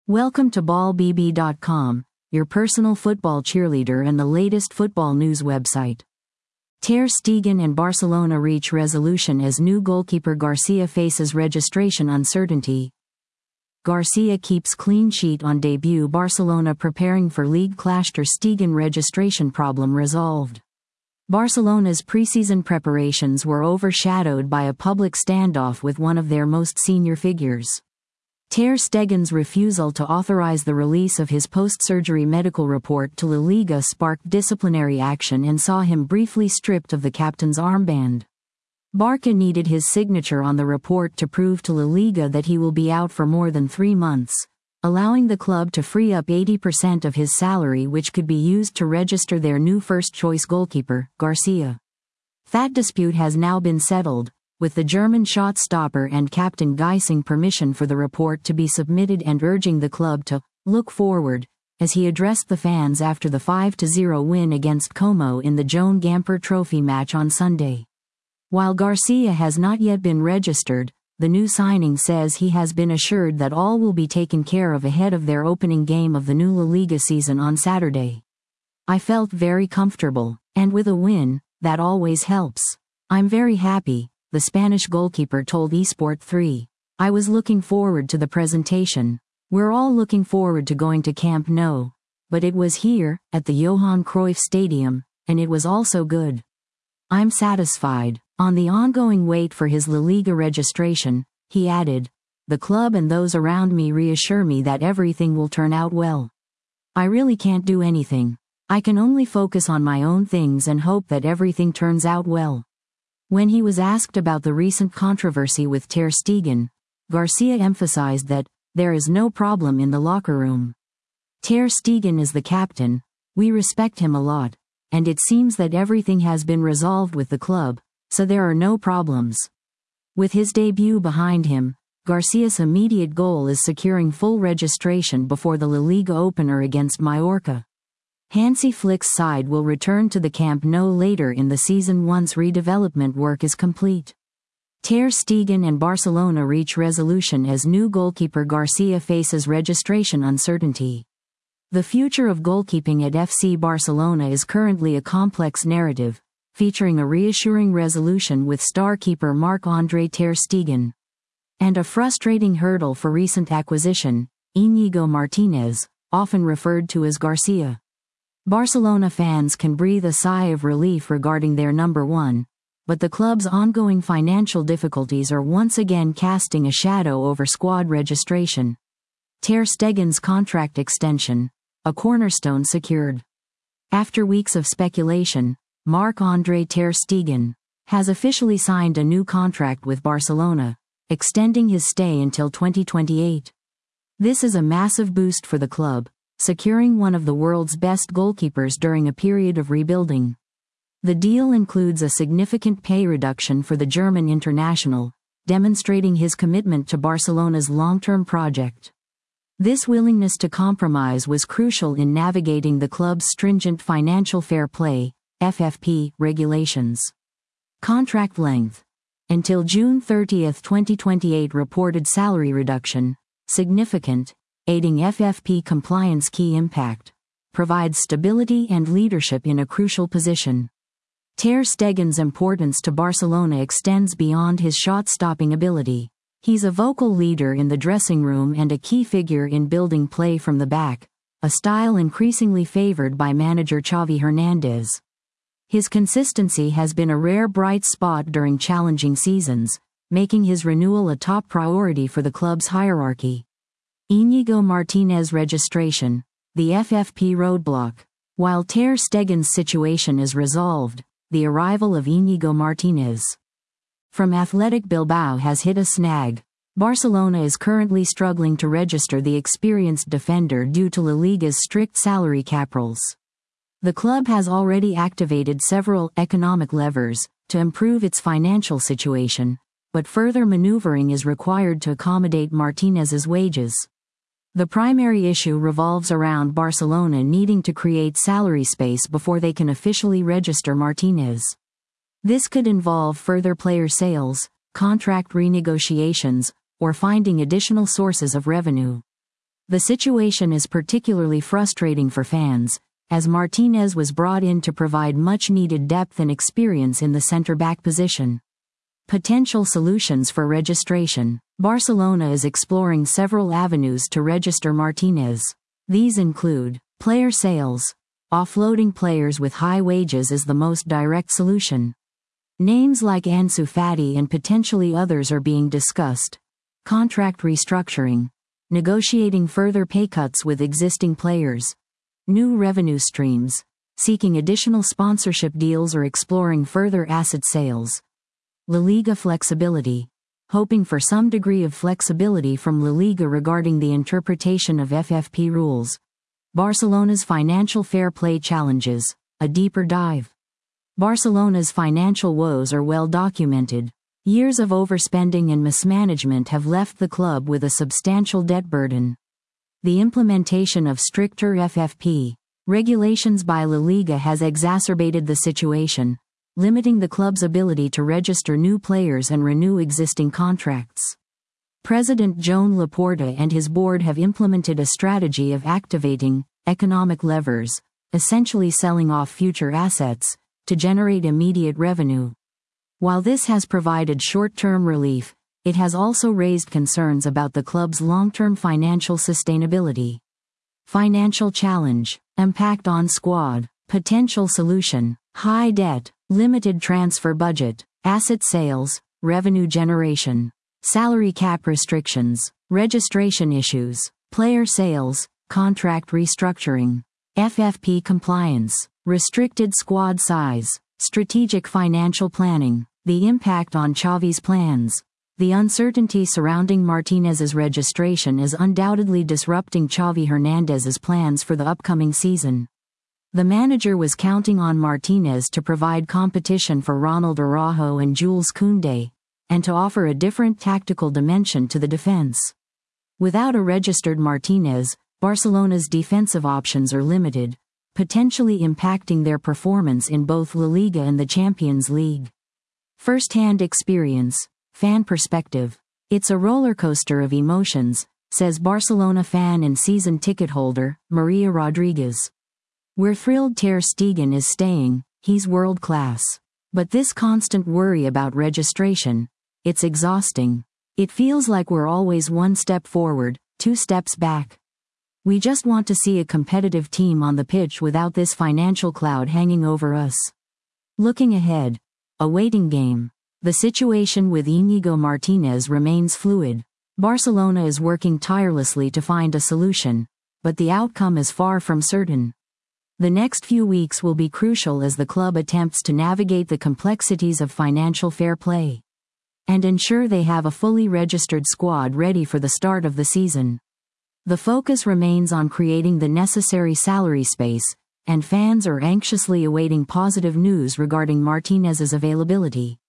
Welcome to ballbb.com, your personal football cheerleader and the latest football news website. Ter Stegen and Barcelona reach resolution as new goalkeeper Garcia faces registration uncertainty. Garcia keeps clean sheet on debut. Barcelona preparing for league clash. Ter Stegen registration problem resolved. Barcelona's preseason preparations were overshadowed by a public standoff with one of their most senior figures. Ter Stegen's refusal to authorize the release of his post-surgery medical report to La Liga sparked disciplinary action and saw him briefly stripped of the captain's armband. Barca needed his signature on the report to prove to La Liga that he will be out for more than 3 months, allowing the club to free up 80% of his salary, which could be used to register their new first-choice goalkeeper, Garcia. That dispute has now been settled, with the German shot stopper and captain giving permission for the report to be submitted and urging the club to look forward, as he addressed the fans after the 5-0 win against Como in the Joan Gamper Trophy match on Sunday. While Garcia has not yet been registered, the new signing says he has been assured that all will be taken care of ahead of their opening game of the new La Liga season on Saturday. I felt very comfortable, and with a win, that always helps. I'm very happy, the Spanish goalkeeper told eSport 3. I was looking forward to the presentation. We're all looking forward to going to Camp Nou. But it was here, at the Johan Cruyff Stadium, and it was also good. I'm satisfied. On the ongoing wait for his La Liga registration, he added, the club and those around me reassure me that everything will turn out well. I really can't do anything. I can only focus on my own things and hope that everything turns out well. When he was asked about the recent controversy with Ter Stegen, Garcia emphasized that there is no problem in the locker room. Ter Stegen is the captain, we respect him a lot, and it seems that everything has been resolved with the club, so there are no problems. With his debut behind him, Garcia's immediate goal is securing full registration before the La Liga opener against Mallorca. Hansi Flick's side will return to the Camp Nou later in the season once redevelopment work is complete. Ter Stegen and Barcelona reach resolution as new goalkeeper Garcia faces registration uncertainty. The future of goalkeeping at FC Barcelona is currently a complex narrative, featuring a reassuring resolution with star keeper Marc-Andre Ter Stegen. And a frustrating hurdle for recent acquisition, Íñigo Martínez, often referred to as Garcia. Barcelona fans can breathe a sigh of relief regarding their number one, but the club's ongoing financial difficulties are once again casting a shadow over squad registration. Ter Stegen's contract extension, a cornerstone secured. After weeks of speculation, Marc-Andre Ter Stegen has officially signed a new contract with Barcelona, extending his stay until 2028. This is a massive boost for the club, securing one of the world's best goalkeepers during a period of rebuilding. The deal includes a significant pay reduction for the German international, demonstrating his commitment to Barcelona's long-term project. This willingness to compromise was crucial in navigating the club's stringent financial fair play (FFP) regulations. Contract length. Until June 30, 2028. Reported salary reduction, significant, aiding FFP compliance. Key impact. Provides stability and leadership in a crucial position. Ter Stegen's importance to Barcelona extends beyond his shot-stopping ability. He's a vocal leader in the dressing room and a key figure in building play from the back, a style increasingly favored by manager Xavi Hernandez. His consistency has been a rare bright spot during challenging seasons, making his renewal a top priority for the club's hierarchy. Íñigo Martínez registration, the FFP roadblock. While Ter Stegen's situation is resolved, the arrival of Íñigo Martínez from Athletic Bilbao has hit a snag. Barcelona is currently struggling to register the experienced defender due to La Liga's strict salary cap rules. The club has already activated several economic levers to improve its financial situation, but further maneuvering is required to accommodate Martínez's wages. The primary issue revolves around Barcelona needing to create salary space before they can officially register Martínez. This could involve further player sales, contract renegotiations, or finding additional sources of revenue. The situation is particularly frustrating for fans, as Martinez was brought in to provide much-needed depth and experience in the center-back position. Potential solutions for registration. Barcelona is exploring several avenues to register Martinez. These include player sales. Offloading players with high wages is the most direct solution. Names like Ansu Fati and potentially others are being discussed. Contract restructuring. Negotiating further pay cuts with existing players. New revenue streams. Seeking additional sponsorship deals or exploring further asset sales. La Liga flexibility. Hoping for some degree of flexibility from La Liga regarding the interpretation of FFP rules. Barcelona's financial fair play challenges. A deeper dive. Barcelona's financial woes are well documented. Years of overspending and mismanagement have left the club with a substantial debt burden. The implementation of stricter FFP regulations by La Liga has exacerbated the situation, limiting the club's ability to register new players and renew existing contracts. President Joan Laporta and his board have implemented a strategy of activating economic levers, essentially selling off future assets, to generate immediate revenue. While this has provided short-term relief, it has also raised concerns about the club's long-term financial sustainability. Financial challenge, impact on squad, potential solution, high debt, limited transfer budget, asset sales, revenue generation, salary cap restrictions, registration issues, player sales, contract restructuring, FFP compliance, restricted squad size, strategic financial planning, the impact on Xavi's plans. The uncertainty surrounding Martinez's registration is undoubtedly disrupting Xavi Hernandez's plans for the upcoming season. The manager was counting on Martinez to provide competition for Ronald Araujo and Jules Koundé, and to offer a different tactical dimension to the defense. Without a registered Martinez, Barcelona's defensive options are limited, potentially impacting their performance in both La Liga and the Champions League. First-hand experience, fan perspective. It's a rollercoaster of emotions, says Barcelona fan and season ticket holder, Maria Rodriguez. We're thrilled Ter Stegen is staying, he's world-class. But this constant worry about registration, it's exhausting. It feels like we're always one step forward, two steps back. We just want to see a competitive team on the pitch without this financial cloud hanging over us. Looking ahead. A waiting game. The situation with Íñigo Martinez remains fluid. Barcelona is working tirelessly to find a solution, but the outcome is far from certain. The next few weeks will be crucial as the club attempts to navigate the complexities of financial fair play and ensure they have a fully registered squad ready for the start of the season. The focus remains on creating the necessary salary space, and fans are anxiously awaiting positive news regarding Martinez's availability.